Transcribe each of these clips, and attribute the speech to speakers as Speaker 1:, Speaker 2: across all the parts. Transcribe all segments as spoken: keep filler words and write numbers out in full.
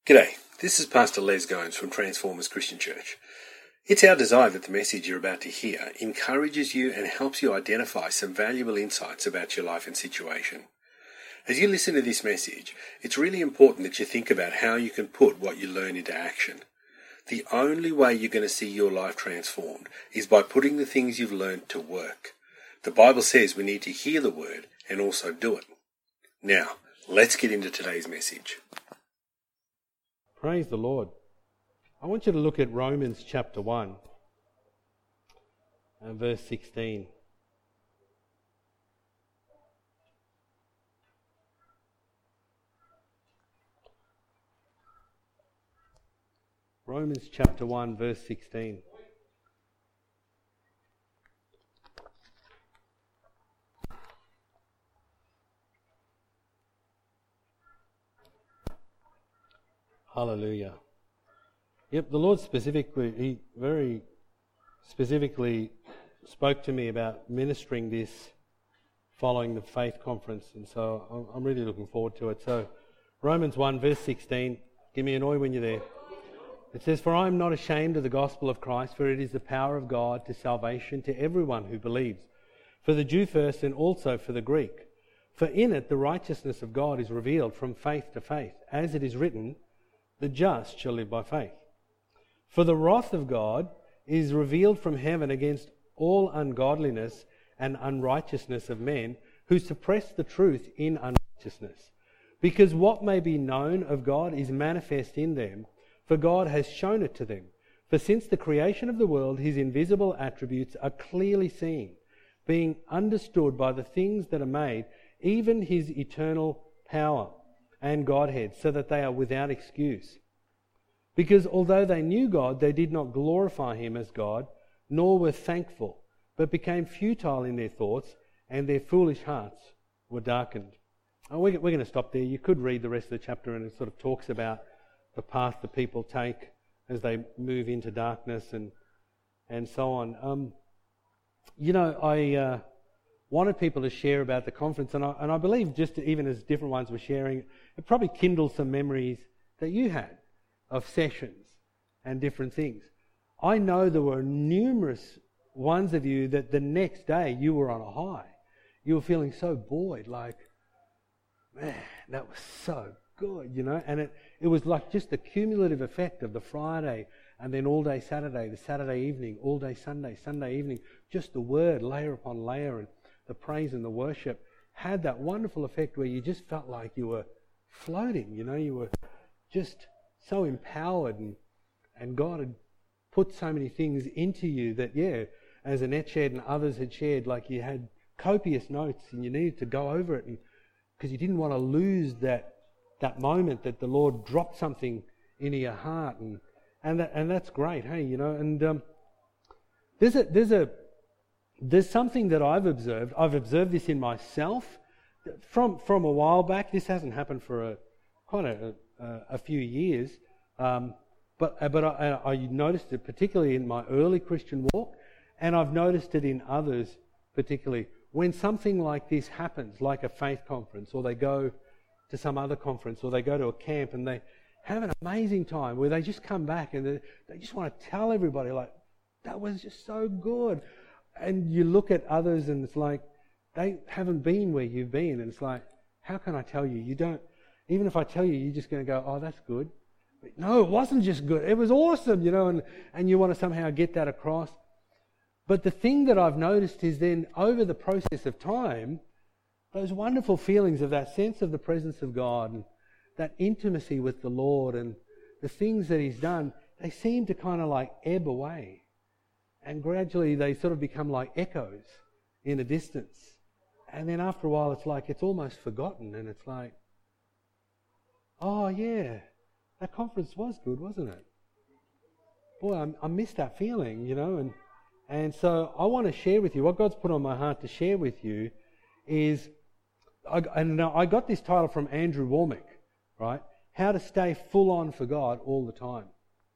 Speaker 1: G'day, this is Pastor Les Gomes from Transformers Christian Church. It's our desire that the message you're about to hear encourages you and helps you identify some valuable insights about your life and situation. As you listen to this message, it's really important that you think about how you can put what you learn into action. The only way you're going to see your life transformed is by putting the things you've learned to work. The Bible says we need to hear the word and also do it. Now, let's get into today's message.
Speaker 2: Praise the Lord. I want you to look at Romans chapter one and verse sixteen. Romans chapter one verse sixteen. Hallelujah. Yep, the Lord specifically, He very specifically spoke to me about ministering this following the faith conference, and so I'm really looking forward to it. So, Romans one verse sixteen, give me an oi when you're there. It says, "For I am not ashamed of the gospel of Christ, for it is the power of God to salvation to everyone who believes, for the Jew first and also for the Greek. For in it the righteousness of God is revealed from faith to faith, as it is written, the just shall live by faith. For the wrath of God is revealed from heaven against all ungodliness and unrighteousness of men who suppress the truth in unrighteousness. Because what may be known of God is manifest in them, for God has shown it to them. For since the creation of the world, his invisible attributes are clearly seen, being understood by the things that are made, even his eternal power and Godhead, so that they are without excuse. Because although they knew God, they did not glorify him as God, nor were thankful, but became futile in their thoughts, and their foolish hearts were darkened." Oh, we're going to stop there. You could read the rest of the chapter, and it sort of talks about the path that people take as they move into darkness and and so on. Um, you know, I uh, wanted people to share about the conference, and I, and I believe just even as different ones were sharing, it probably kindled some memories that you had of sessions and different things. I know there were numerous ones of you that the next day you were on a high. You were feeling so buoyed, like, man, that was so good, you know, and it, it was like just the cumulative effect of the Friday and then all day Saturday, the Saturday evening, all day Sunday, Sunday evening, just the word layer upon layer and the praise and the worship had that wonderful effect where you just felt like you were floating, you know, you were just so empowered, and and God had put so many things into you that, yeah, as Annette shared and others had shared, like you had copious notes and you needed to go over it, and because you didn't want to lose that that moment that the Lord dropped something into your heart, and and that, and that's great, hey, you know. And um, there's a there's a there's something that I've observed. I've observed this in myself from from a while back. This hasn't happened for a quite a a, a few years, um, but but I, I noticed it particularly in my early Christian walk, and I've noticed it in others particularly when something like this happens, like a faith conference, or they go to some other conference, or they go to a camp and they have an amazing time where they just come back and they, they just want to tell everybody, like, that was just so good. And you look at others and it's like, they haven't been where you've been, and it's like, how can I tell you? You don't, even if I tell you, you're just going to go, oh, that's good. But no, it wasn't just good. It was awesome, you know, and, and you want to somehow get that across. But the thing that I've noticed is then over the process of time, those wonderful feelings of that sense of the presence of God and that intimacy with the Lord and the things that he's done, they seem to kind of like ebb away. And gradually they sort of become like echoes in a distance. And then after a while it's like it's almost forgotten, and it's like, oh yeah, that conference was good, wasn't it? Boy, I, I miss that feeling, you know. And, and so I want to share with you, what God's put on my heart to share with you is, I, and I got this title from Andrew Womack, right? How to stay full on for God all the time.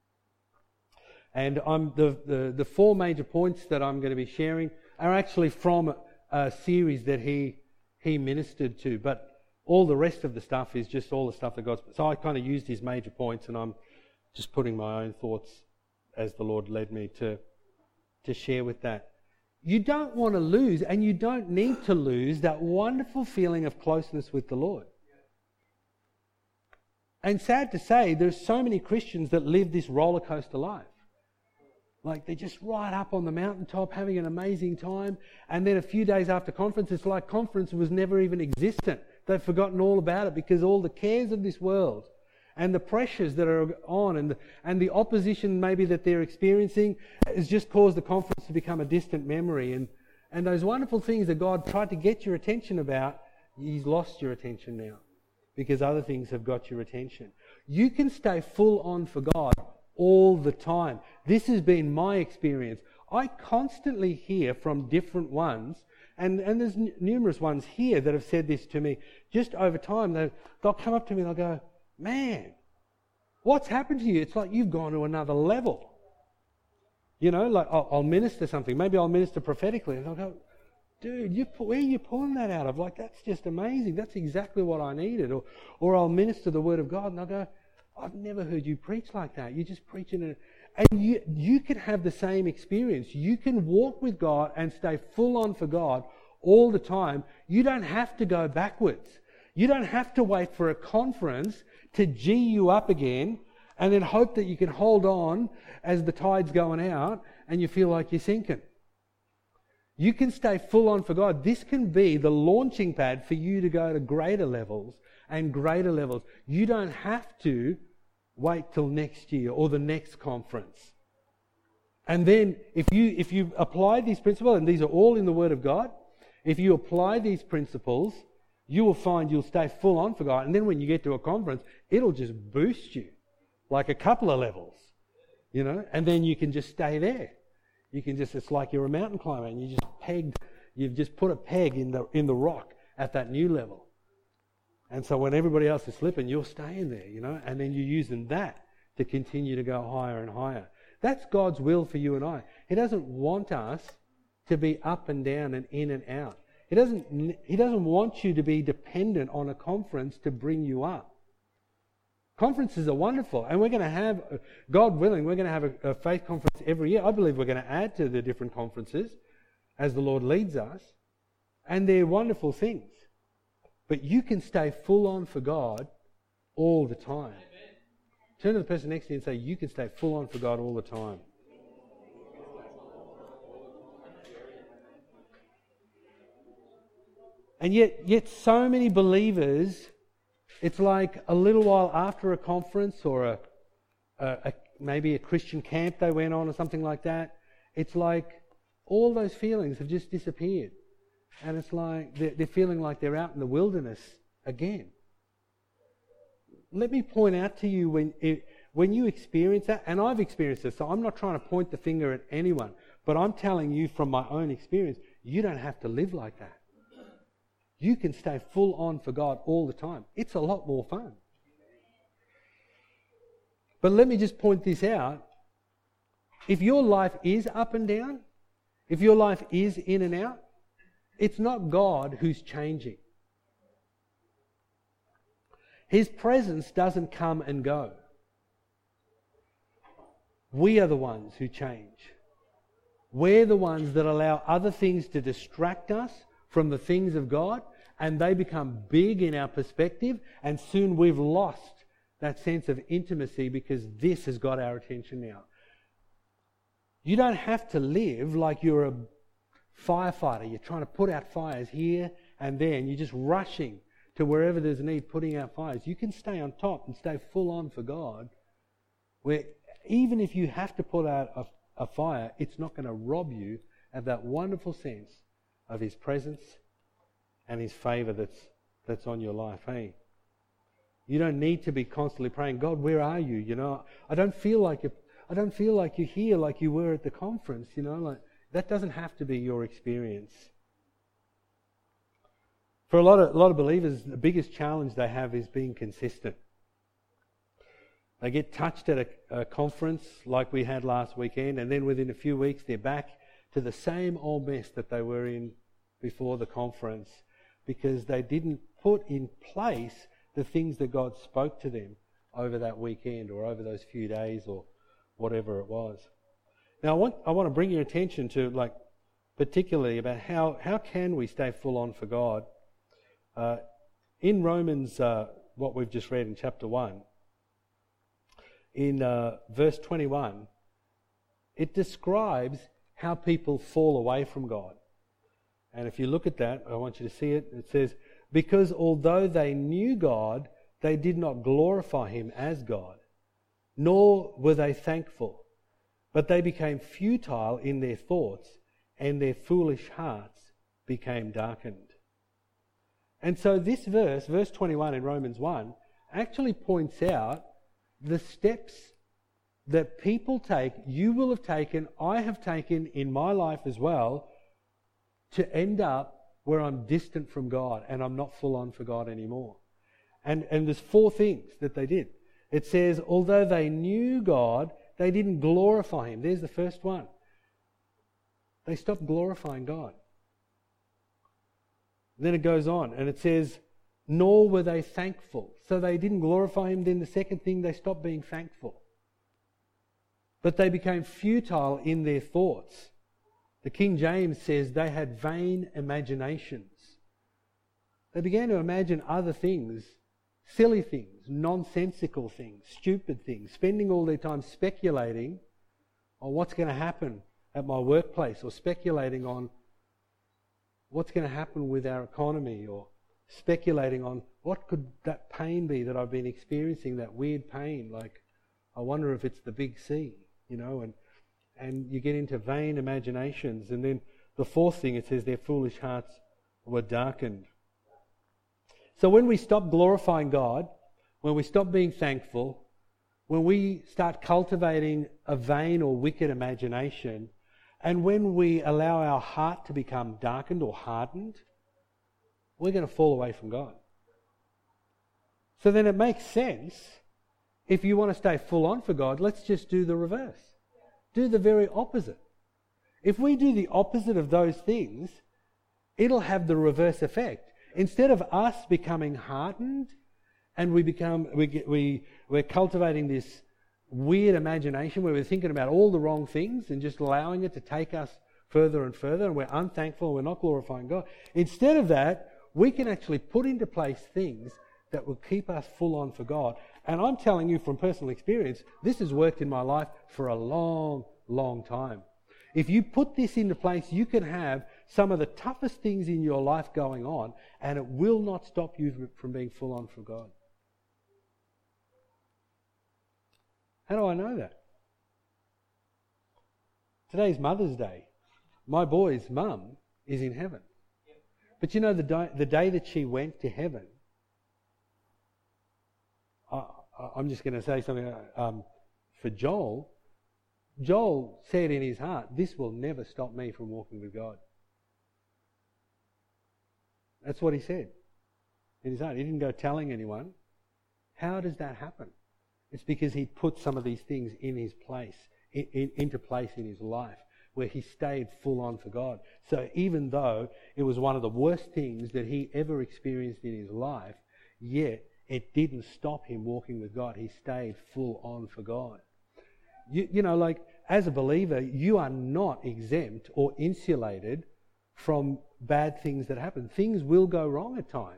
Speaker 2: And I'm the, the, the four major points that I'm going to be sharing are actually from a series that he he ministered to. But all the rest of the stuff is just all the stuff that God's... So I kind of used his major points, and I'm just putting my own thoughts as the Lord led me to, to share with that. You don't want to lose, and you don't need to lose, that wonderful feeling of closeness with the Lord. And sad to say, there's so many Christians that live this roller coaster life. Like they're just right up on the mountaintop having an amazing time, and then a few days after conference, it's like conference was never even existent. They've forgotten all about it because all the cares of this world and the pressures that are on and the, and the opposition maybe that they're experiencing has just caused the conference to become a distant memory. And, and those wonderful things that God tried to get your attention about, He's lost your attention now because other things have got your attention. You can stay full on for God all the time. This has been my experience. I constantly hear from different ones, and, and there's n- numerous ones here that have said this to me. Just over time, they, they'll come up to me and they'll go, man, what's happened to you? It's like you've gone to another level. You know, like I'll, I'll minister something. Maybe I'll minister prophetically, and they'll go, dude, you, where are you pulling that out of? Like, that's just amazing. That's exactly what I needed. Or, or I'll minister the word of God, and they'll go, I've never heard you preach like that. You're just preaching it. And you, you can have the same experience. You can walk with God and stay full on for God all the time. You don't have to go backwards. You don't have to wait for a conference to G you up again and then hope that you can hold on as the tide's going out and you feel like you're sinking. You can stay full on for God. This can be the launching pad for you to go to greater levels and greater levels. You don't have to wait till next year or the next conference. And then if you if you apply these principles, and these are all in the Word of God, if you apply these principles, you will find you'll stay full on for God. And then when you get to a conference, it'll just boost you like a couple of levels, you know, and then you can just stay there. You can just, it's like you're a mountain climber and you just pegged, you've just put a peg in the in the rock at that new level. And so when everybody else is slipping, you're staying there, you know, and then you're using that to continue to go higher and higher. That's God's will for you and I. He doesn't want us to be up and down and in and out. He doesn't, he doesn't want you to be dependent on a conference to bring you up. Conferences are wonderful, and we're going to have, God willing, we're going to have a, a faith conference every year. I believe we're going to add to the different conferences as the Lord leads us, and they're wonderful things. But you can stay full on for God all the time. Amen. Turn to the person next to you and say, you can stay full on for God all the time. And yet, yet so many believers, it's like a little while after a conference or a, a, a maybe a Christian camp they went on or something like that, it's like all those feelings have just disappeared. And it's like they're, they're feeling like they're out in the wilderness again. Let me point out to you when it, when you experience that, and I've experienced this, so I'm not trying to point the finger at anyone, but I'm telling you from my own experience, you don't have to live like that. You can stay full on for God all the time. It's a lot more fun. But let me just point this out. If your life is up and down, if your life is in and out, it's not God who's changing. His presence doesn't come and go. We are the ones who change. We're the ones that allow other things to distract us from the things of God, and they become big in our perspective, and soon we've lost that sense of intimacy because this has got our attention now. You don't have to live like you're a firefighter. You're trying to put out fires here and there, and you're just rushing to wherever there's a need putting out fires. You can stay on top and stay full on for God, where even if you have to put out a, a fire, it's not going to rob you of that wonderful sense of His presence and His favour that's that's on your life. Hey, you don't need to be constantly praying, God, where are you? You know, I don't feel like you. I don't feel like you're here like you were at the conference. You know, like that doesn't have to be your experience. For a lot of a lot of believers, the biggest challenge they have is being consistent. They get touched at a, a conference like we had last weekend, and then within a few weeks they're back to the same old mess that they were in before the conference, because they didn't put in place the things that God spoke to them over that weekend or over those few days or whatever it was. Now, I want I want to bring your attention to, like, particularly about how, how can we stay full on for God. Uh, in Romans, uh, what we've just read in chapter one, in uh, verse twenty-one, it describes how people fall away from God. And if you look at that, I want you to see it. It says, because although they knew God, they did not glorify him as God, nor were they thankful, but they became futile in their thoughts, and their foolish hearts became darkened. And so this verse, verse twenty-one in Romans one, actually points out the steps that people take, you will have taken, I have taken in my life as well, to end up where I'm distant from God and I'm not full on for God anymore. And, and there's four things that they did. It says, although they knew God, they didn't glorify him. There's the first one. They stopped glorifying God. Then it goes on and it says, nor were they thankful. So they didn't glorify him. Then the second thing, they stopped being thankful. But they became futile in their thoughts. The King James says they had vain imaginations. They began to imagine other things, silly things, nonsensical things, stupid things, spending all their time speculating on what's going to happen at my workplace, or speculating on what's going to happen with our economy, or speculating on what could that pain be that I've been experiencing, that weird pain, like I wonder if it's the big C, you know, and and you get into vain imaginations. And then the fourth thing, it says their foolish hearts were darkened. So when we stop glorifying God, when we stop being thankful, when we start cultivating a vain or wicked imagination, and when we allow our heart to become darkened or hardened, we're going to fall away from God. So then it makes sense, if you want to stay full on for God, let's just do the reverse. Do the very opposite. If we do the opposite of those things, it'll have the reverse effect. Instead of us becoming hardened and we become we get, we we're cultivating this weird imagination where we're thinking about all the wrong things and just allowing it to take us further and further, and we're unthankful and we're not glorifying God. Instead of that, we can actually put into place things that will keep us full on for God. And I'm telling you from personal experience, this has worked in my life for a long, long time. If you put this into place, you can have some of the toughest things in your life going on, and it will not stop you from being full on for God. How do I know that? Today's Mother's Day. My boy's mum is in heaven. But you know, the day, the day that she went to heaven, I, I'm just going to say something um, for Joel. Joel said in his heart, this will never stop me from walking with God. That's what he said in his heart. He didn't go telling anyone. How does that happen? It's because he put some of these things in his place, in, in, into place in his life, where he stayed full on for God. So even though it was one of the worst things that he ever experienced in his life, yet it didn't stop him walking with God. He stayed full on for God. You, you know, like, as a believer, you are not exempt or insulated from bad things that happen. Things will go wrong at times.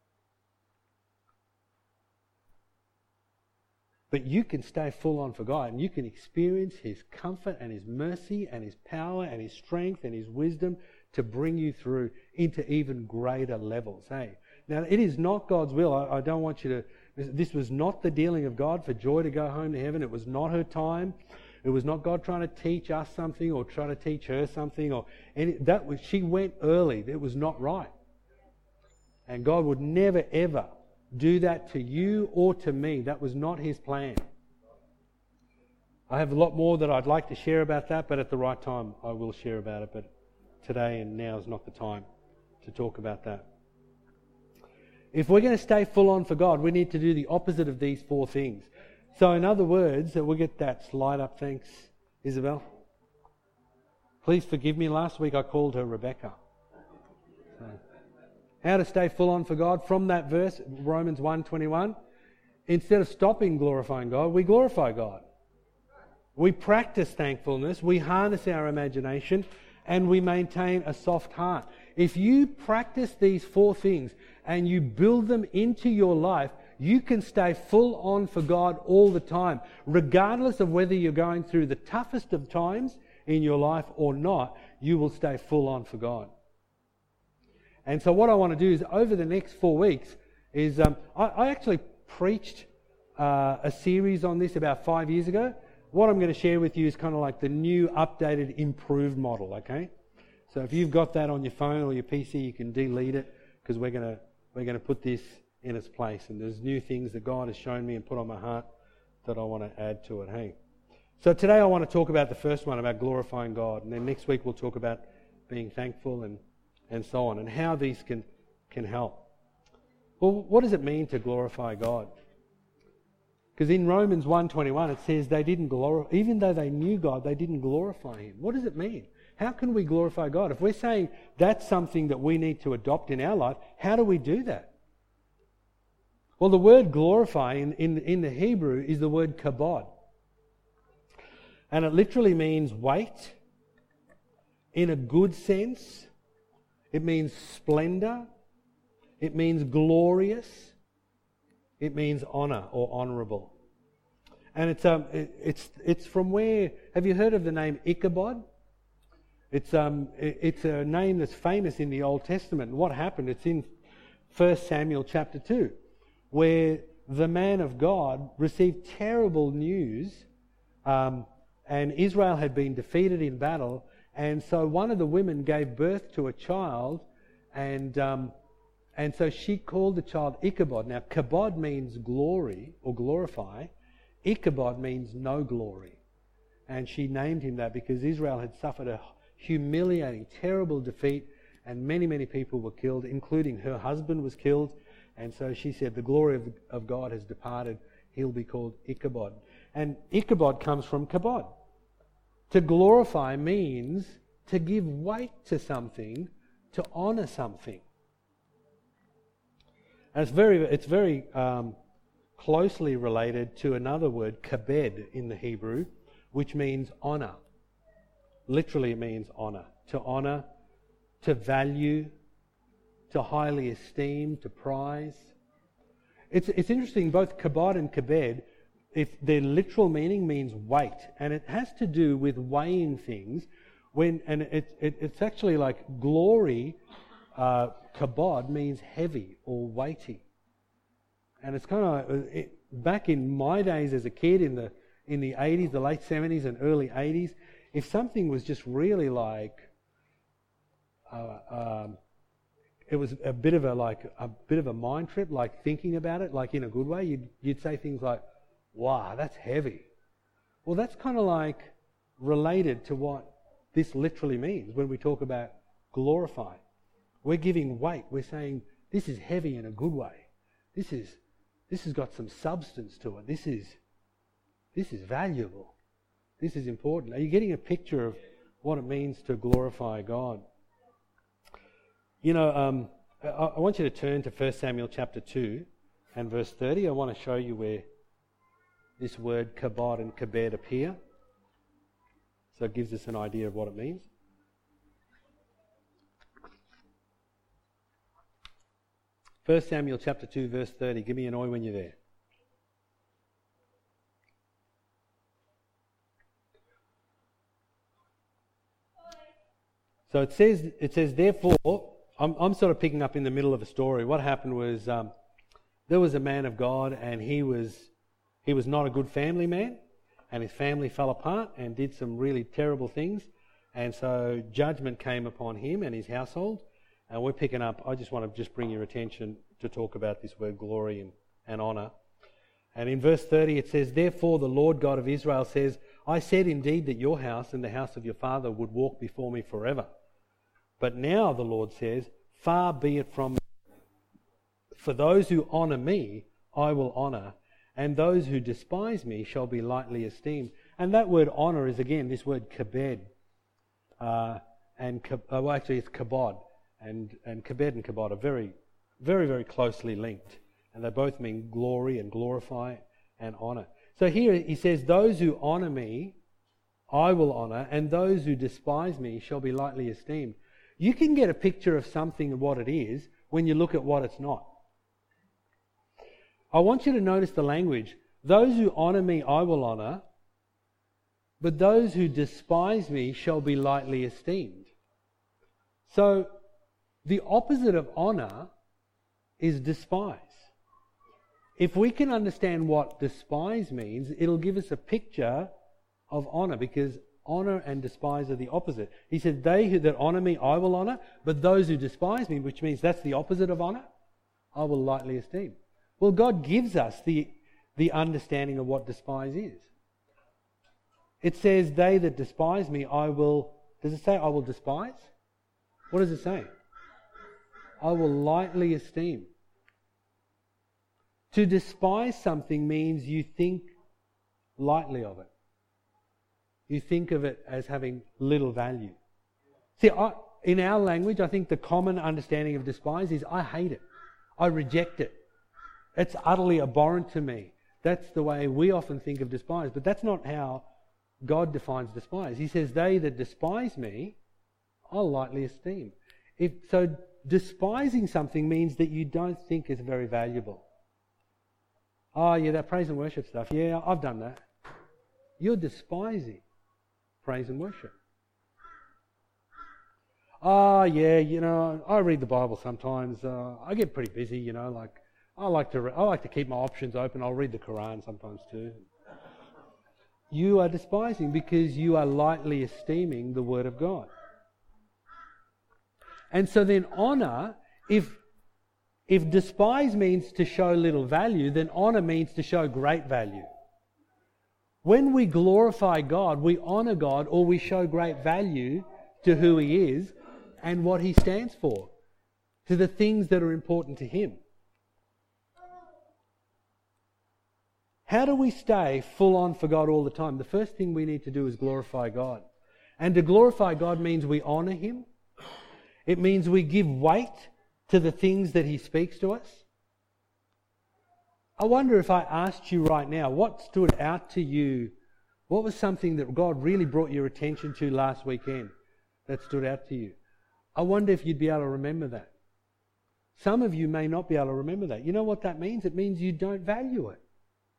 Speaker 2: But you can stay full on for God, and you can experience his comfort and his mercy and his power and his strength and his wisdom to bring you through into even greater levels. Hey, now it is not God's will. I, I don't want you to... This was not the dealing of God for Joy to go home to heaven. It was not her time. It was not God trying to teach us something or trying to teach her something. Or any, that was, she went early. It was not right. And God would never, ever do that to you or to me. That was not his plan. I have a lot more that I'd like to share about that, but at the right time I will share about it. But today and now is not the time to talk about that. If we're going to stay full on for God, we need to do the opposite of these four things. So in other words, we'll get that slide up, thanks, Isabel. Please forgive me, last week I called her Rebecca. So, how to stay full on for God from that verse, Romans one twenty-one. Instead of stopping glorifying God, we glorify God. We practice thankfulness, we harness our imagination, and we maintain a soft heart. If you practice these four things and you build them into your life, you can stay full on for God all the time, regardless of whether you're going through the toughest of times in your life or not, you will stay full on for God. And so what I want to do is over the next four weeks is, um, I, I actually preached uh, a series on this about five years ago. What I'm going to share with you is kind of like the new, updated, improved model, okay? So if you've got that on your phone or your P C, you can delete it, because we're going to we're going to put this in its place. And there's new things that God has shown me and put on my heart that I want to add to it, hey? So today I want to talk about the first one, about glorifying God. And then next week we'll talk about being thankful and, and so on, and how these can, can help. Well, what does it mean to glorify God? Because in Romans one twenty-one it says they didn't glorify, even though they knew God, they didn't glorify Him. What does it mean? How can we glorify God? If we're saying that's something that we need to adopt in our life, how do we do that? Well, the word glorify in, in, in the Hebrew is the word kabod. And it literally means weight, in a good sense. It means splendor. It means glorious. It means honour or honourable. And it's um it, it's it's from where, have you heard of the name Ichabod? It's um it, it's a name that's famous in the Old Testament. And what happened? It's in First Samuel chapter two, where the man of God received terrible news, um, and Israel had been defeated in battle, and so one of the women gave birth to a child, and um, and so she called the child Ichabod. Now, kabod means glory or glorify. Ichabod means no glory. And she named him that because Israel had suffered a humiliating, terrible defeat, and many, many people were killed, including her husband was killed. And so she said, the glory of, of God has departed. He'll be called Ichabod. And Ichabod comes from kabod. To glorify means to give weight to something, to honour something. And it's very, it's very um, closely related to another word, kabed, in the Hebrew, which means honour. Literally it means honour. To honour, to value, to highly esteem, to prize. It's it's interesting, both kabod and kabed, if their literal meaning means weight, and it has to do with weighing things. When and it, it it's actually like glory. Uh, kabod means heavy or weighty, and it's kind of it, back in my days as a kid in the in the eighties, the late seventies and early eighties. If something was just really like, uh, um, it was a bit of a like a bit of a mind trip, like thinking about it, like in a good way. You'd you'd say things like, "Wow, that's heavy." Well, that's kind of like related to what this literally means when we talk about glorify. We're giving weight. We're saying this is heavy in a good way. This is this has got some substance to it. This is this is valuable. This is important. Are you getting a picture of what it means to glorify God? You know, um, I, I want you to turn to First Samuel chapter two and verse thirty. I want to show you where this word kabod and kabed appear. So it gives us an idea of what it means. First Samuel chapter two, verse thirty. Give me an oi when you're there. So it says, it says, therefore, I'm, I'm sort of picking up in the middle of a story. What happened was um, there was a man of God, and he was he was not a good family man, and his family fell apart and did some really terrible things, and so judgment came upon him and his household. And we're picking up, I just want to just bring your attention to talk about this word glory and, and honour. And in verse thirty it says, therefore the Lord God of Israel says, I said indeed that your house and the house of your father would walk before me forever. But now the Lord says, far be it from me. For those who honour me, I will honour, and those who despise me shall be lightly esteemed. And that word honour is again this word kabed. Uh, and, uh, well actually it's kabod. and, and kabed and kabod are very, very, very closely linked. And they both mean glory and glorify and honour. So here he says, those who honour me, I will honour, and those who despise me shall be lightly esteemed. You can get a picture of something and what it is when you look at what it's not. I want you to notice the language. Those who honour me, I will honour, but those who despise me shall be lightly esteemed. So the opposite of honour is despise. If we can understand what despise means, it'll give us a picture of honour, because honour and despise are the opposite. He said, they who that honour me, I will honour, but those who despise me, which means that's the opposite of honour, I will lightly esteem. Well, God gives us the, the understanding of what despise is. It says, they that despise me, I will... Does it say I will despise? What does it say? I will lightly esteem. To despise something means you think lightly of it. You think of it as having little value. See, I, in our language, I think the common understanding of despise is I hate it. I reject it. It's utterly abhorrent to me. That's the way we often think of despise, but that's not how God defines despise. He says, they that despise me, I'll lightly esteem. If, so despising something means that you don't think it's very valuable. Oh, yeah, that praise and worship stuff. Yeah, I've done that. You're despising praise and worship. Oh, yeah, you know, I read the Bible sometimes. Uh, I get pretty busy, you know, like I like to re- I like to keep my options open. I'll read the Quran sometimes too. You are despising because you are lightly esteeming the Word of God. And so then honour, if if despise means to show little value, then honour means to show great value. When we glorify God, we honour God, or we show great value to who He is and what He stands for, to the things that are important to Him. How do we stay full on for God all the time? The first thing we need to do is glorify God. And to glorify God means we honour Him. It means we give weight to the things that He speaks to us. I wonder if I asked you right now, what stood out to you? What was something that God really brought your attention to last weekend that stood out to you? I wonder if you'd be able to remember that. Some of you may not be able to remember that. You know what that means? It means you don't value it.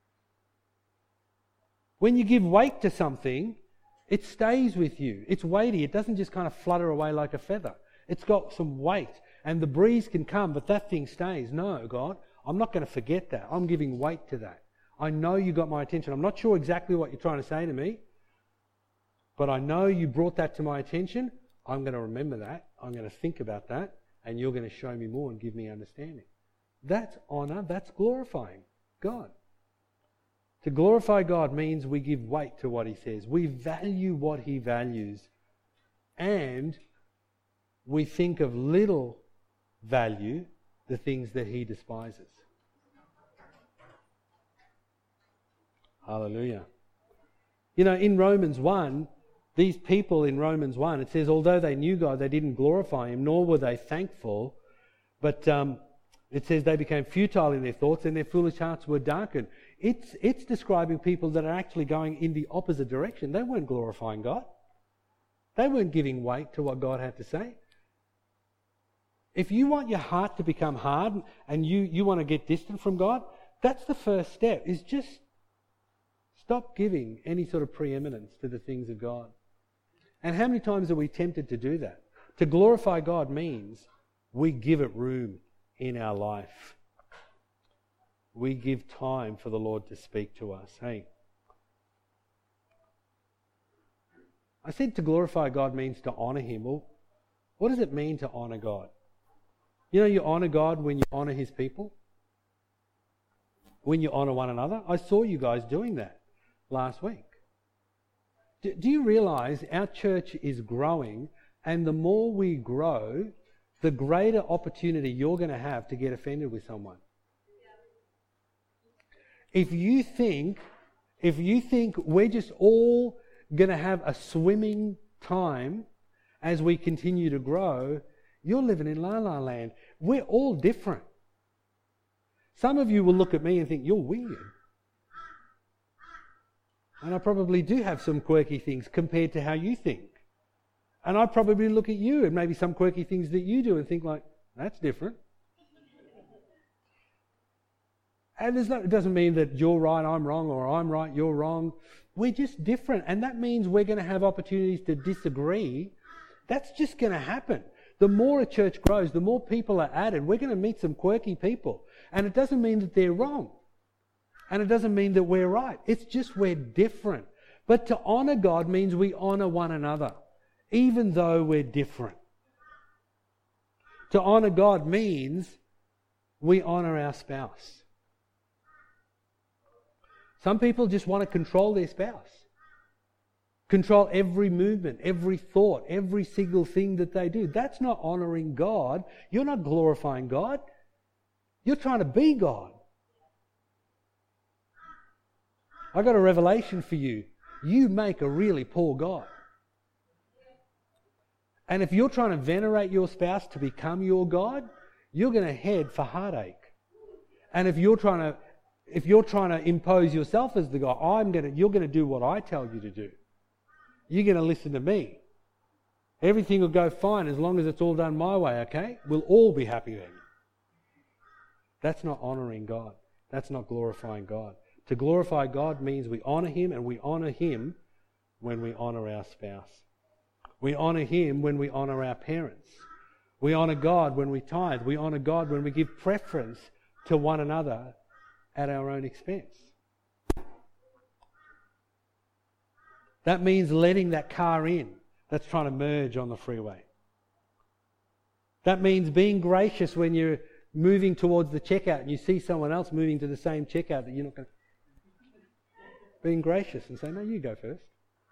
Speaker 2: When you give weight to something, it stays with you. It's weighty. It doesn't just kind of flutter away like a feather. It's got some weight. And the breeze can come, but that thing stays. No, God, I'm not going to forget that. I'm giving weight to that. I know you got my attention. I'm not sure exactly what you're trying to say to me, but I know you brought that to my attention. I'm going to remember that. I'm going to think about that, and you're going to show me more and give me understanding. That's honour. That's glorifying God. To glorify God means we give weight to what He says. We value what He values, and we think of little value the things that He despises. Hallelujah. You know, in Romans one, these people in Romans one, it says, although they knew God, they didn't glorify Him, nor were they thankful. But um, it says they became futile in their thoughts and their foolish hearts were darkened. It's, it's describing people that are actually going in the opposite direction. They weren't glorifying God. They weren't giving weight to what God had to say. If you want your heart to become hard and you, you want to get distant from God, that's the first step, is just stop giving any sort of preeminence to the things of God. And how many times are we tempted to do that? To glorify God means we give it room in our life. We give time for the Lord to speak to us. Hey, I said to glorify God means to honour Him. Well, what does it mean to honour God? You know, you honour God when you honour His people. When you honour one another. I saw you guys doing that last week. Do, do you realise our church is growing, and the more we grow, the greater opportunity you're going to have to get offended with someone. If you think, if you think we're just all going to have a swimming time as we continue to grow, You're living in La La Land. We're all different. Some of you will look at me and think, you're weird. And I probably do have some quirky things compared to how you think. And I probably look at you and maybe some quirky things that you do and think like, that's different. And there's no, it doesn't mean that you're right, I'm wrong, or I'm right, you're wrong. We're just different. And that means we're going to have opportunities to disagree. That's just going to happen. The more a church grows, the more people are added. We're going to meet some quirky people. And it doesn't mean that they're wrong. And it doesn't mean that we're right. It's just we're different. But to honour God means we honour one another, even though we're different. To honour God means we honour our spouse. Some people just want to control their spouse. Control every movement, every thought, every single thing that they do. That's not honouring God. You're not glorifying God. You're trying to be God. I got a revelation for you. You make a really poor God. And if you're trying to venerate your spouse to become your God, you're going to head for heartache. And if you're trying to, if you're trying to impose yourself as the God, I'm going to, you're going to do what I tell you to do. You're going to listen to me. Everything will go fine as long as it's all done my way, okay? We'll all be happy then. That's not honouring God. That's not glorifying God. To glorify God means we honour Him, and we honour Him when we honour our spouse. We honour Him when we honour our parents. We honour God when we tithe. We honour God when we give preference to one another at our own expense. That means letting that car in that's trying to merge on the freeway. That means being gracious when you're moving towards the checkout and you see someone else moving to the same checkout that you're not going to... Being gracious and saying, no, you go first.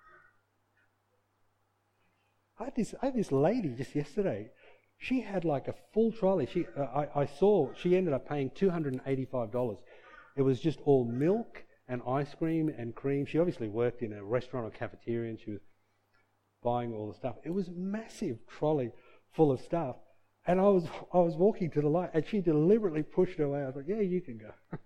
Speaker 2: I had this, I had this lady just yesterday. She had like a full trolley. She, uh, I, I saw, she ended up paying two hundred eighty-five dollars. It was just all milk and ice cream and cream. She obviously worked in a restaurant or cafeteria and she was buying all the stuff. It was a massive trolley full of stuff. And I was I was walking to the light and she deliberately pushed her away. I was like, yeah, you can go.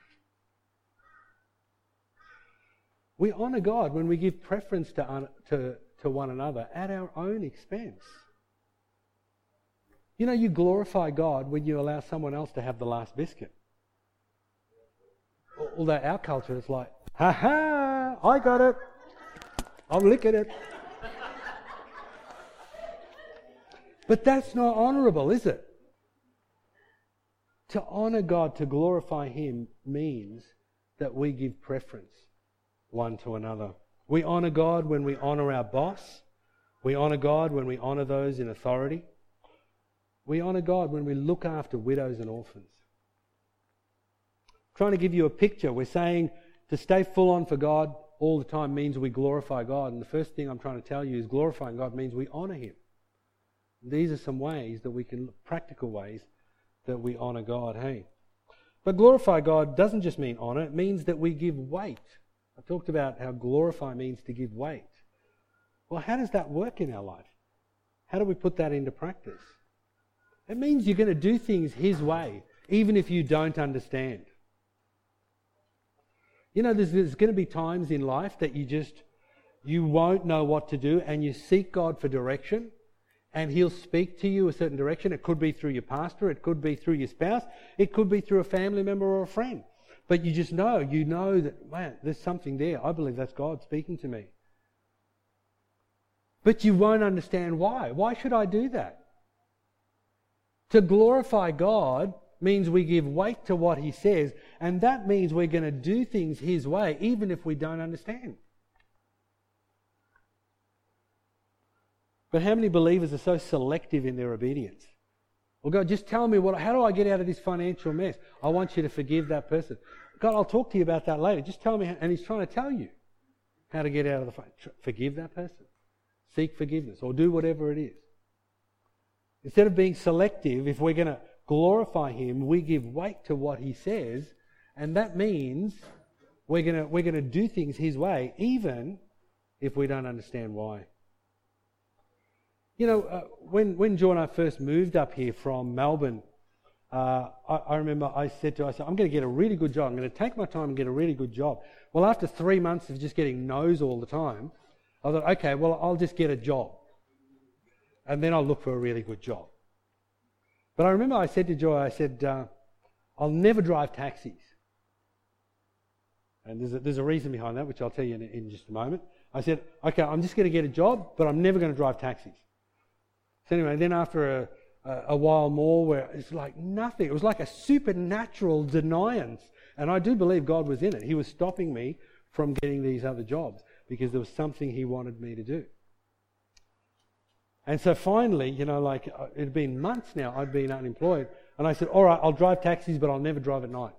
Speaker 2: We honour God when we give preference to, to, to one another at our own expense. You know, you glorify God when you allow someone else to have the last biscuit. Although our culture is like, ha ha, I got it. I'm licking it. But that's not honourable, is it? To honour God, to glorify Him, means that we give preference one to another. We honour God when we honour our boss. We honour God when we honour those in authority. We honour God when we look after widows and orphans. I'm trying to give you a picture. We're saying to stay full on for God all the time means we glorify God. And the first thing I'm trying to tell you is glorifying God means we honour Him. These are some ways that we can, practical ways that we honour God, hey? But glorify God doesn't just mean honour, it means that we give weight. I talked about how glorify means to give weight. Well, how does that work in our life? How do we put that into practice? It means you're going to do things His way, even if you don't understand. You know, there's, there's going to be times in life that you just, you won't know what to do and you seek God for direction and He'll speak to you a certain direction. It could be through your pastor, it could be through your spouse, it could be through a family member or a friend. But you just know, you know that, man, there's something there. I believe that's God speaking to me. But you won't understand why. Why should I do that? To glorify God means we give weight to what He says, and that means we're going to do things His way, even if we don't understand. But how many believers are so selective in their obedience? Well, God, just tell me, what. how do I get out of this financial mess? I want you to forgive that person. God, I'll talk to you about that later. Just tell me, how, and He's trying to tell you how to get out of the... Forgive that person. Seek forgiveness, or do whatever it is. Instead of being selective, if we're going to glorify Him, we give weight to what He says, and that means we're going to we're going to do things His way, even if we don't understand why. You know, uh, when, when Joe and I first moved up here from Melbourne, uh, I, I remember I said to her, I said, I'm going to get a really good job. I'm going to take my time and get a really good job. Well, after three months of just getting no's all the time, I thought, okay, well, I'll just get a job. And then I'll look for a really good job. But I remember I said to Joy, I said, uh, I'll never drive taxis. And there's a, there's a reason behind that, which I'll tell you in, in just a moment. I said, okay, I'm just going to get a job, but I'm never going to drive taxis. So anyway, then after a, a, a while more, where it's like nothing, it was like a supernatural deniance. And I do believe God was in it. He was stopping me from getting these other jobs because there was something He wanted me to do. And so finally, you know, like it had been months now, I'd been unemployed. And I said, all right, I'll drive taxis, but I'll never drive at night.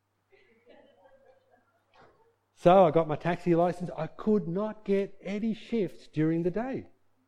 Speaker 2: So I got my taxi license. I could not get any shifts during the day.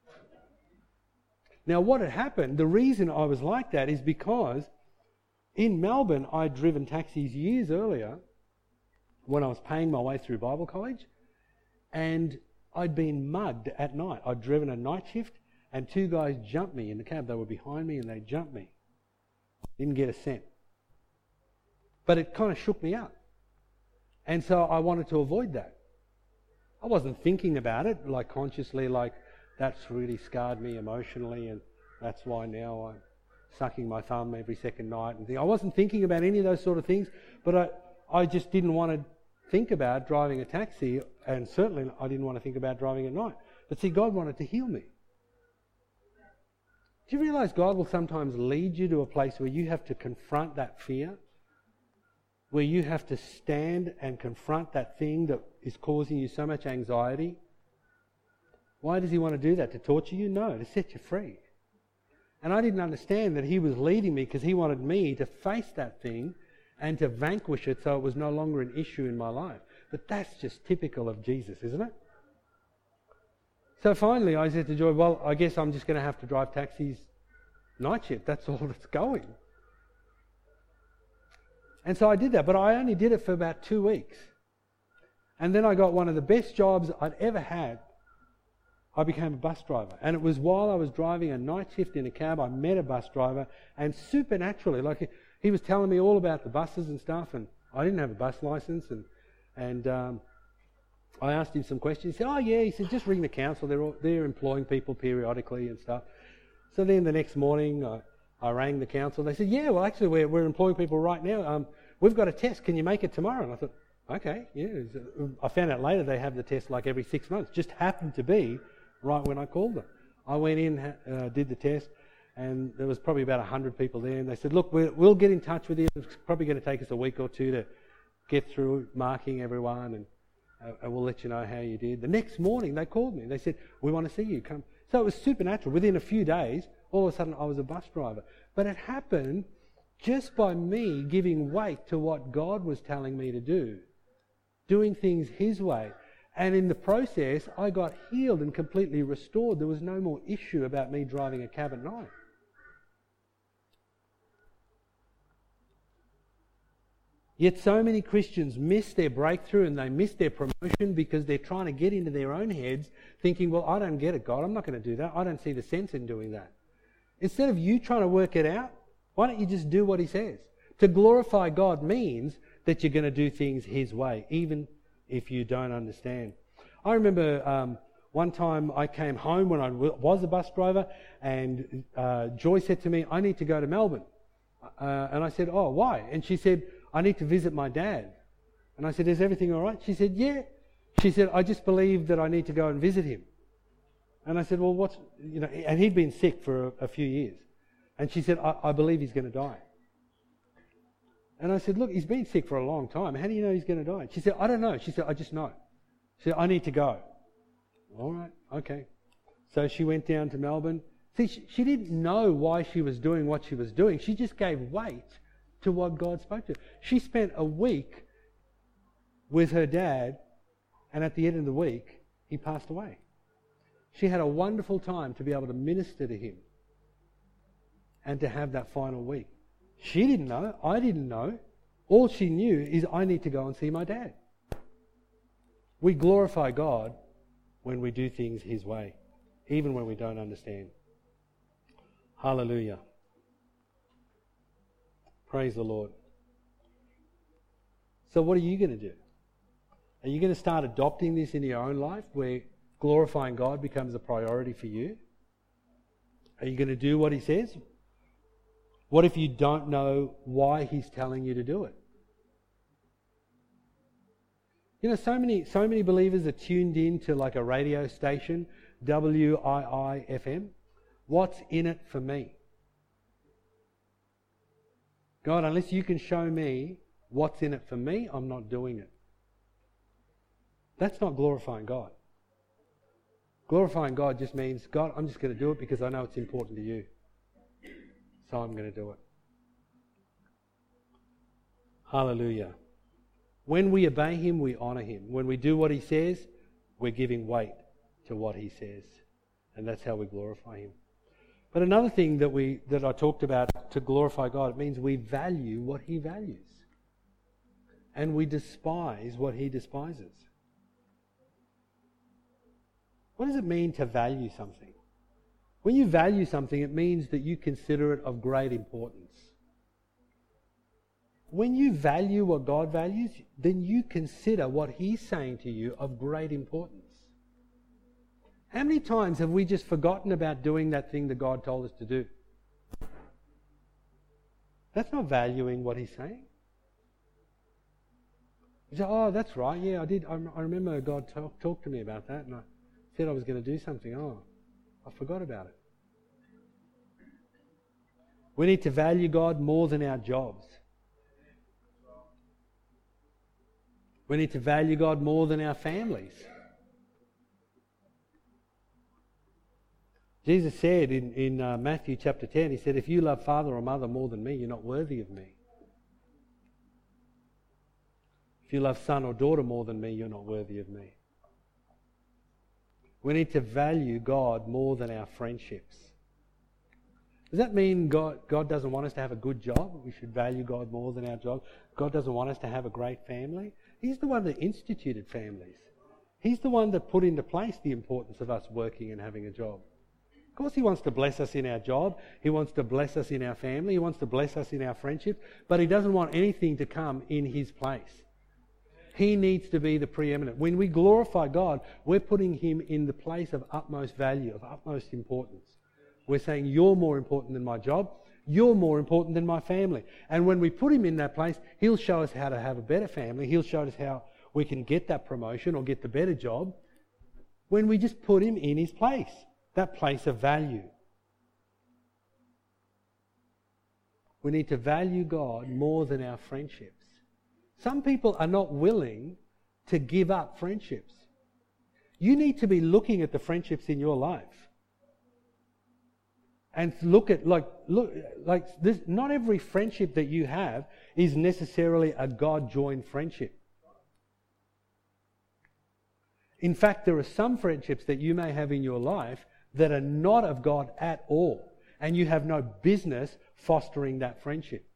Speaker 2: Now, what had happened, the reason I was like that is because in Melbourne, I'd driven taxis years earlier when I was paying my way through Bible college, and I'd been mugged at night. I'd driven a night shift, and two guys jumped me in the cab. They were behind me, and they jumped me. Didn't get a cent. But it kind of shook me up. And so I wanted to avoid that. I wasn't thinking about it, like consciously, like that's really scarred me emotionally, and that's why now I'm sucking my thumb every second night. And think. I wasn't thinking about any of those sort of things, but I, I just didn't want to think about driving a taxi, and certainly I didn't want to think about driving at night. But see, God wanted to heal me. Do you realise God will sometimes lead you to a place where you have to confront that fear? Where you have to stand and confront that thing that is causing you so much anxiety? Why does He want to do that? To torture you? No, to set you free. And I didn't understand that He was leading me because He wanted me to face that thing and to vanquish it so it was no longer an issue in my life. But that's just typical of Jesus, isn't it? So finally I said to Joy, well, I guess I'm just going to have to drive taxis night shift. That's all that's going. And so I did that, but I only did it for about two weeks. And then I got one of the best jobs I'd ever had. I became a bus driver. And it was while I was driving a night shift in a cab, I met a bus driver, and supernaturally, like he was telling me all about the buses and stuff, and I didn't have a bus license, and and um, I asked him some questions. He said, oh yeah, he said, just ring the council, they're, all, they're employing people periodically and stuff. So then the next morning, I, I rang the council. They said, yeah, well actually we're, we're employing people right now. Um, we've got a test, can you make it tomorrow? And I thought, okay, yeah. I found out later they have the test like every six months. Just happened to be right when I called them. I went in, uh, did the test, and there was probably about one hundred people there, and they said, look, we'll, we'll get in touch with you. It's probably going to take us a week or two to get through marking everyone, and uh, and we'll let you know how you did. The next morning they called me. They said, we want to see you. Come. So it was supernatural. Within a few days, all of a sudden I was a bus driver. But it happened just by me giving weight to what God was telling me to do, doing things His way. And in the process, I got healed and completely restored. There was no more issue about me driving a cab at night. Yet so many Christians miss their breakthrough and they miss their promotion because they're trying to get into their own heads thinking, well, I don't get it, God. I'm not going to do that. I don't see the sense in doing that. Instead of you trying to work it out, why don't you just do what He says? To glorify God means that you're going to do things His way, even if you don't understand. I remember um, one time I came home when I w- was a bus driver, and uh, Joy said to me, I need to go to Melbourne. Uh, and I said, oh, why? And she said, I need to visit my dad. And I said, is everything all right? She said, yeah. She said, I just believe that I need to go and visit him. And I said, well, what's, you know, and he'd been sick for a, a few years. And she said, I, I believe he's going to die. And I said, look, he's been sick for a long time. How do you know he's going to die? She said, I don't know. She said, I just know. She said, I need to go. All right, okay. So she went down to Melbourne. See, she, she didn't know why she was doing what she was doing. She just gave weight to what God spoke to her. She spent a week with her dad, and at the end of the week, he passed away. She had a wonderful time to be able to minister to him and to have that final week. She didn't know. I didn't know. All she knew is, I need to go and see my dad. We glorify God when we do things His way, even when we don't understand. Hallelujah. Praise the Lord. So what are you going to do? Are you going to start adopting this in your own life where glorifying God becomes a priority for you? Are you going to do what he says? What if you don't know why he's telling you to do it? You know, so many so many believers are tuned in to like a radio station, W I I F M. What's in it for me? God, unless you can show me what's in it for me, I'm not doing it. That's not glorifying God. Glorifying God just means, God, I'm just going to do it because I know it's important to you. So I'm going to do it. Hallelujah. When we obey him, we honour him. When we do what he says, we're giving weight to what he says. And that's how we glorify him. But another thing that we that I talked about to glorify God, it means we value what he values. And we despise what he despises. What does it mean to value something? When you value something, it means that you consider it of great importance. When you value what God values, then you consider what he's saying to you of great importance. How many times have we just forgotten about doing that thing that God told us to do? That's not valuing what he's saying. You say, oh, that's right, yeah, I did. I, I remember God talk, talked to me about that and I said I was going to do something. Oh, I forgot about it. We need to value God more than our jobs. We need to value God more than our families. Jesus said in, in uh, Matthew chapter ten, he said, if you love father or mother more than me, you're not worthy of me. If you love son or daughter more than me, you're not worthy of me. We need to value God more than our friendships. Does that mean God, God doesn't want us to have a good job? We should value God more than our job? God doesn't want us to have a great family? He's the one that instituted families. He's the one that put into place the importance of us working and having a job. Of course he wants to bless us in our job. He wants to bless us in our family. He wants to bless us in our friendship. But he doesn't want anything to come in his place. He needs to be the preeminent. When we glorify God, we're putting him in the place of utmost value, of utmost importance. We're saying, you're more important than my job. You're more important than my family. And when we put him in that place, he'll show us how to have a better family. He'll show us how we can get that promotion or get the better job when we just put him in his place, that place of value. We need to value God more than our friendships. Some people are not willing to give up friendships. You need to be looking at the friendships in your life. And look at, like, look, like this, not every friendship that you have is necessarily a God-joined friendship. In fact, there are some friendships that you may have in your life that are not of God at all. And you have no business fostering that friendship.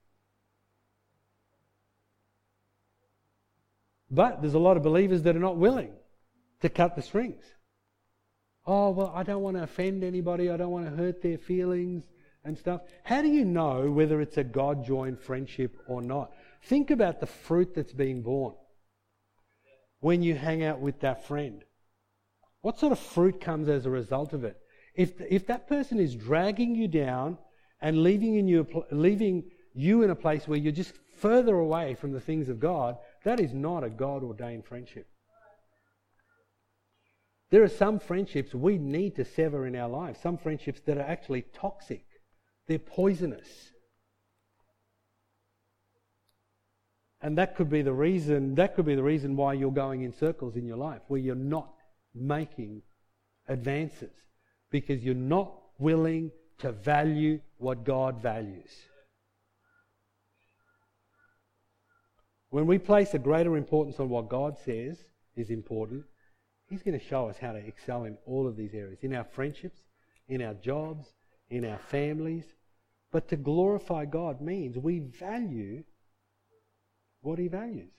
Speaker 2: But there's a lot of believers that are not willing to cut the strings. Oh, well, I don't want to offend anybody. I don't want to hurt their feelings and stuff. How do you know whether it's a God-joined friendship or not? Think about the fruit that's being born when you hang out with that friend. What sort of fruit comes as a result of it? If if that person is dragging you down and leaving in you leaving you in a place where you're just further away from the things of God, that is not a God-ordained friendship. There are some friendships we need to sever in our lives. Some friendships that are actually toxic. They're poisonous. And that could be the reason, that could be the reason why you're going in circles in your life, where you're not making advances, because you're not willing to value what God values. When we place a greater importance on what God says is important, He's going to show us how to excel in all of these areas, in our friendships, in our jobs, in our families. But to glorify God means we value what He values.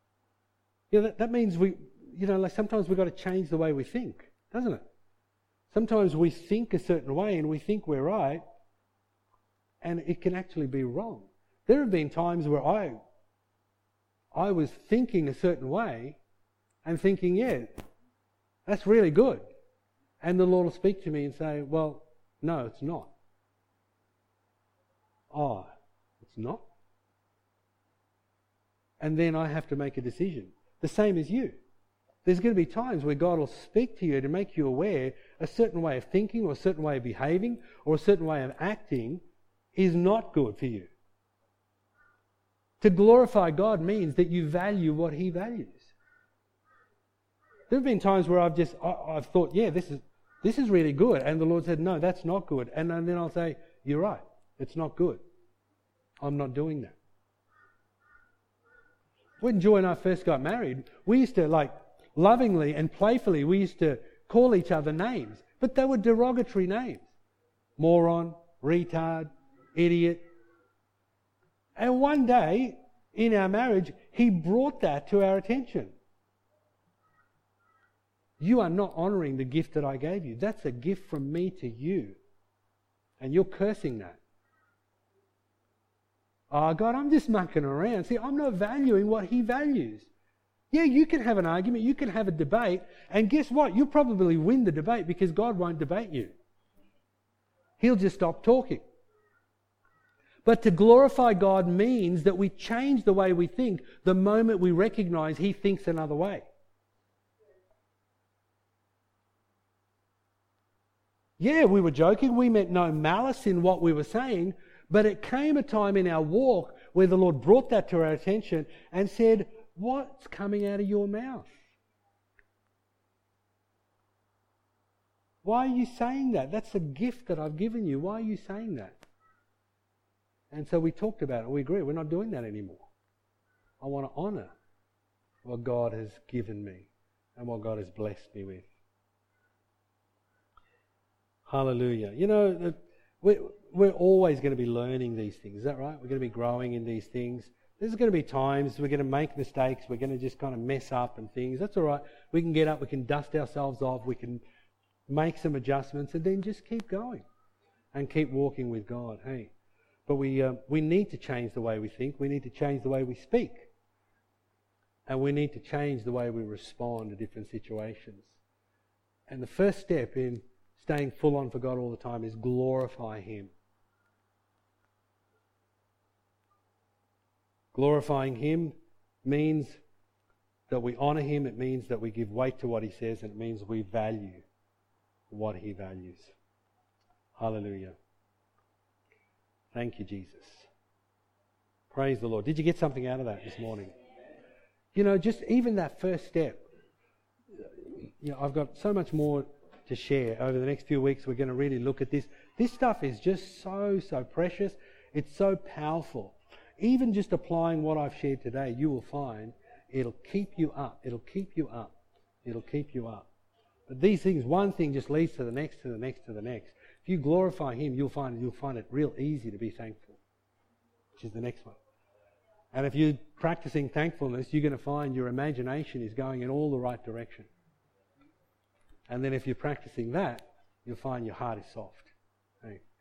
Speaker 2: You know, that, that means we, you know, like sometimes we've got to change the way we think, doesn't it? Sometimes we think a certain way and we think we're right, and it can actually be wrong. There have been times where I, I was thinking a certain way and thinking, yeah, that's really good. And the Lord will speak to me and say, well, no, it's not. Oh, it's not? And then I have to make a decision. The same as you. There's going to be times where God will speak to you to make you aware a certain way of thinking or a certain way of behaving or a certain way of acting is not good for you. To glorify God means that you value what He values. There have been times where I've just, I, I've thought, yeah, this is this is really good. And the Lord said, no, that's not good. And then I'll say, you're right, it's not good. I'm not doing that. When Joy and I first got married, we used to, like, lovingly and playfully, we used to call each other names. But they were derogatory names. Moron, retard, idiot. And one day, in our marriage, He brought that to our attention. You are not honouring the gift that I gave you. That's a gift from me to you. And you're cursing that. Oh, God, I'm just mucking around. See, I'm not valuing what He values. Yeah, you can have an argument, you can have a debate, and guess what? You'll probably win the debate because God won't debate you. He'll just stop talking. But to glorify God means that we change the way we think the moment we recognise He thinks another way. Yeah, we were joking. We meant no malice in what we were saying. But it came a time in our walk where the Lord brought that to our attention and said, what's coming out of your mouth? Why are you saying that? That's a gift that I've given you. Why are you saying that? And so we talked about it. We agree. We're not doing that anymore. I want to honour what God has given me and what God has blessed me with. Hallelujah. You know, we're, we're always going to be learning these things. Is that right? We're going to be growing in these things. There's going to be times we're going to make mistakes. We're going to just kind of mess up and things. That's all right. We can get up. We can dust ourselves off. We can make some adjustments and then just keep going and keep walking with God. Hey, but we uh, we need to change the way we think. We need to change the way we speak. And we need to change the way we respond to different situations. And the first step in staying full on for God all the time is glorify Him. Glorifying Him means that we honour Him. It means that we give weight to what He says. And it means we value what He values. Hallelujah. Thank you, Jesus. Praise the Lord. Did you get something out of that this morning? You know, just even that first step. You know, I've got so much more to share over the next few weeks. We're going to really look at this. This stuff is just so, so precious. It's so powerful. Even just applying what I've shared today, you will find it'll keep you up. It'll keep you up. It'll keep you up. But these things, one thing just leads to the next, to the next, to the next. If you glorify Him, you'll find you'll find it real easy to be thankful, which is the next one. And if you're practicing thankfulness, you're going to find your imagination is going in all the right direction. And then if you're practicing that, you'll find your heart is soft. Hey.